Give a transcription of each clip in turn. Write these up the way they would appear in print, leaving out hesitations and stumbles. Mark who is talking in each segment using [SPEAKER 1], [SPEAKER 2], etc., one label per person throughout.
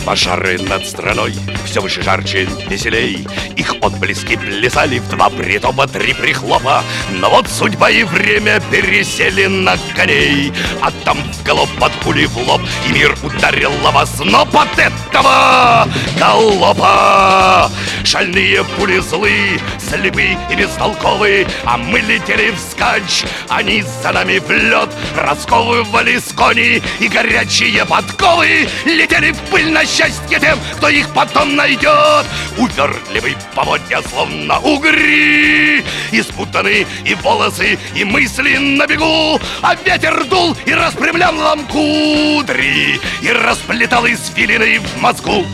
[SPEAKER 1] Пожары над страной все выше, жарче, веселей. Их отблески плясали в два притопа, три прихлопа. Но вот судьба и время пересели на коней. А там в галоп под пули в лоб, и мир ударил в озноб от этого галопа. Шальные пули злы, слепы и бестолковы, а мы летели вскачь, они за нами в лед. Расковывали с кони и горячие подковы, летели в пыль на счастье тем, кто их потом найдет. Увертливый поводья, словно угри, и спутаны и волосы, и мысли на бегу. А ветер дул и распрямлял нам кудри, и расплетал извилины в мозгу.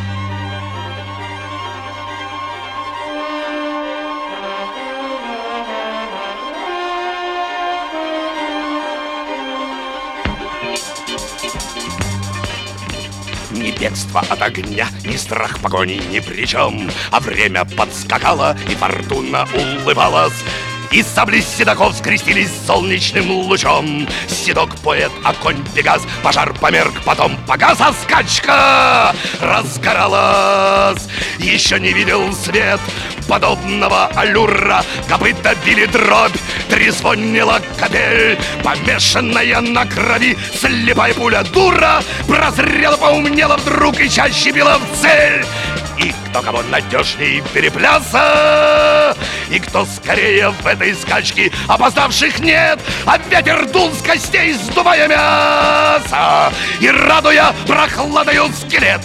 [SPEAKER 1] Ни бегство от огня, ни страх погони ни при чем. А время подскакало, и фортуна улыбалась, и сабли седоков скрестились солнечным лучом. Седок поэт, а конь Пегас, пожар померк, потом погас, а скачка разгоралась. Еще не видел свет подобного аллюра, копыта били дробь, трезвонила капель, помешанная на крови слепая пуля дура прозрела, поумнела вдруг и чаще била в цель. И кто кого надежней перепляса, и кто скорее в этой скачке, опоздавших нет. А ветер дул с костей, сдувая мясо и радуя прохладою скелет.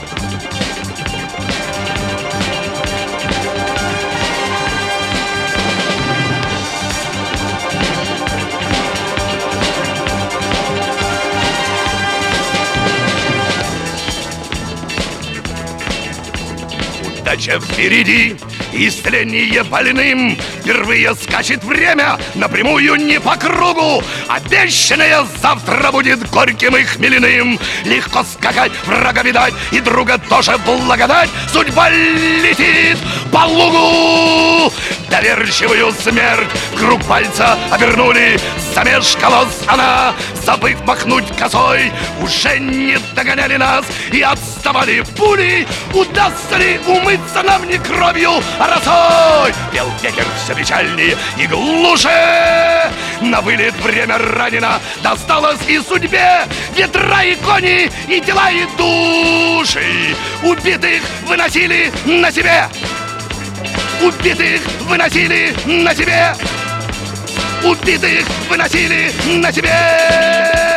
[SPEAKER 1] Удача впереди, исцеление больным. Впервые скачет время напрямую, не по кругу. Обещанное завтра будет горьким и хмельным. Легко скакать, врага видать, и друга тоже благодать. Судьба летит по лугу. Доверчивую смерть круг пальца обернули. Замешкалась она, забыв махнуть косой. Уже не догоняли нас и отставали пули. Удастся ли умыться нам не кровью, а росой? Пел ветер все печальнее и глуше. На вылет время ранено, досталось и судьбе. Ветра и кони, и тела, и души. Убитых выносили на себе. Убитых выносили на себе. Убитых выносили на себе.